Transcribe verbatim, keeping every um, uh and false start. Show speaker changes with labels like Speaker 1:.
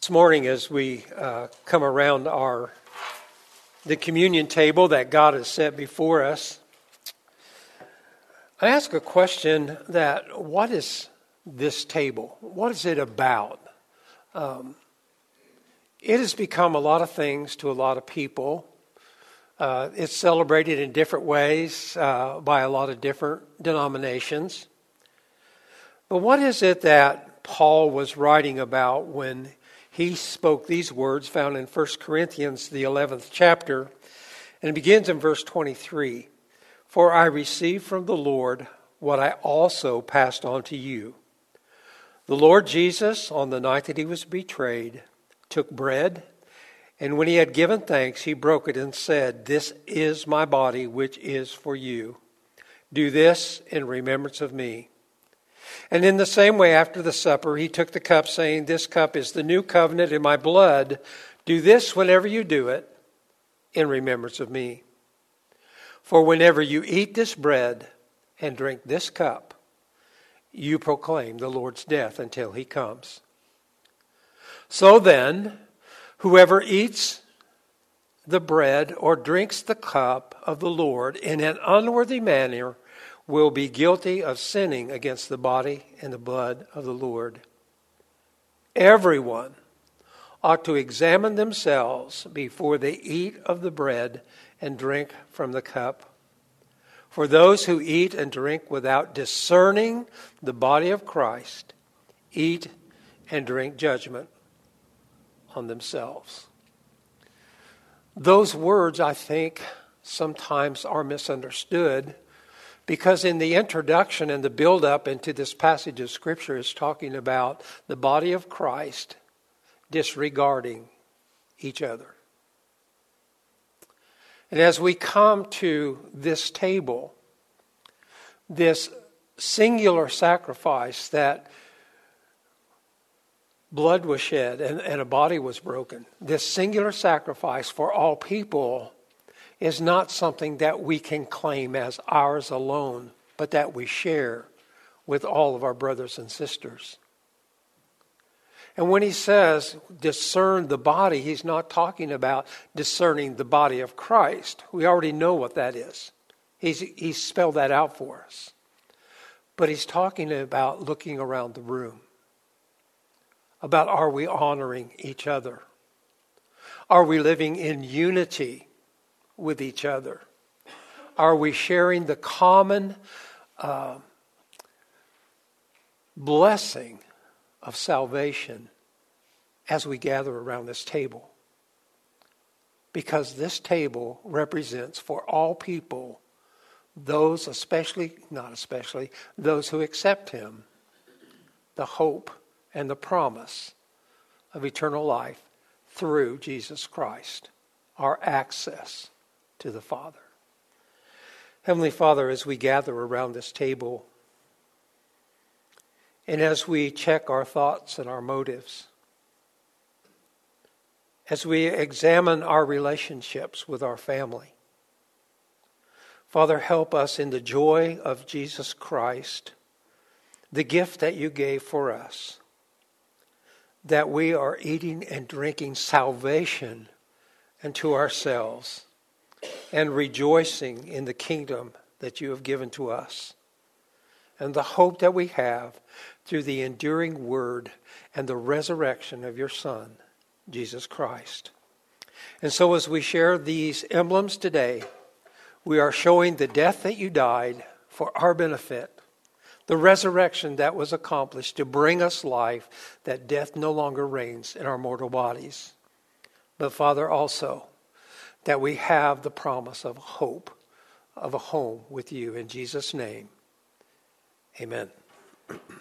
Speaker 1: This morning, as we uh, come around our the communion table that God has set before us, I ask a question that, what is this table? What is it about? Um, it has become a lot of things to a lot of people. Uh, it's celebrated in different ways uh, by a lot of different denominations. But what is it that Paul was writing about when he spoke these words found in First Corinthians, the eleventh chapter, and it begins in verse twenty-three. For I received from the Lord what I also passed on to you. The Lord Jesus, on the night that he was betrayed, took bread, and when he had given thanks, he broke it and said, This is my body, which is for you. Do this in remembrance of me. And in the same way, after the supper, he took the cup, saying, This cup is the new covenant in my blood. Do this whenever you do it, in remembrance of me. For whenever you eat this bread and drink this cup, you proclaim the Lord's death until he comes. So then, whoever eats the bread or drinks the cup of the Lord in an unworthy manner will be guilty of sinning against the body and the blood of the Lord. Everyone ought to examine themselves before they eat of the bread and drink from the cup. For those who eat and drink without discerning the body of Christ eat and drink judgment on themselves. Those words, I think, sometimes are misunderstood, because in the introduction and the build-up into this passage of Scripture is talking about the body of Christ disregarding each other. And as we come to this table, this singular sacrifice that blood was shed and, and a body was broken, this singular sacrifice for all people is not something that we can claim as ours alone, but that we share with all of our brothers and sisters. And when he says discern the body, he's not talking about discerning the body of Christ. We already know what that is. He's, he's spelled that out for us. But he's talking about looking around the room. About, are we honoring each other? Are we living in unity with each other? Are we sharing the common uh, blessing of salvation as we gather around this table? Because this table represents for all people, those especially, not especially, those who accept him, the hope and the promise of eternal life through Jesus Christ, our access to the Father. Heavenly Father, as we gather around this table, and as we check our thoughts and our motives, as we examine our relationships with our family, Father, help us in the joy of Jesus Christ, the gift that you gave for us, that we are eating and drinking salvation unto ourselves and rejoicing in the kingdom that you have given to us and the hope that we have through the enduring word and the resurrection of your Son, Jesus Christ. And so as we share these emblems today, we are showing the death that you died for our benefit, the resurrection that was accomplished to bring us life, that death no longer reigns in our mortal bodies. But Father, also that we have the promise of hope, of a home with you. In Jesus' name, amen.